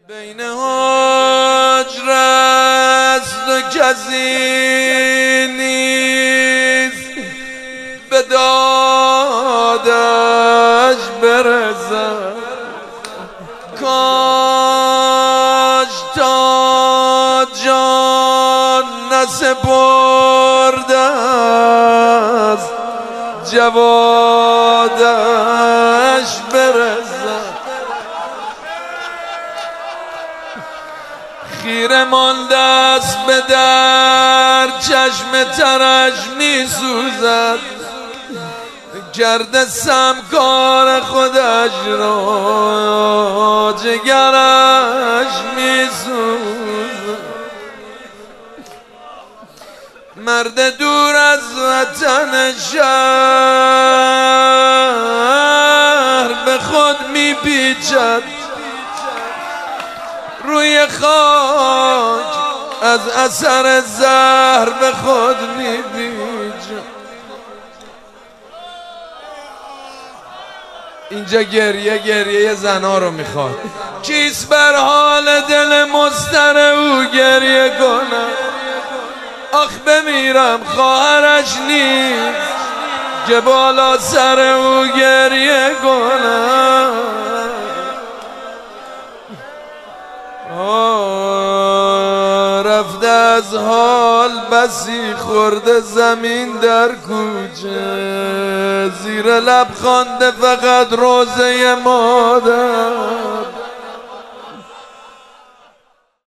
بین هجر است و کسی نیست به دادش برسد. کاش تا جان نسپرده است جوادش برسد. خیره مانده است به در چشم ترش می سوزد. کرده سمکار خودش را جگرش می سوزد. مرد دور از وطن شهر به خود می پیچد. روی خاک از اثر زهر به خود می پیچد. اینجا گریه زنا رو میخواد. کیست بر حال دل مضطر او گریه کنم؟ آخ بمیرم خواهرش نیست که بالا سر او گریه کنم. رفته از حال بسی خورده زمین در کوچه. زیر لب خوانده فقط روزه مادر.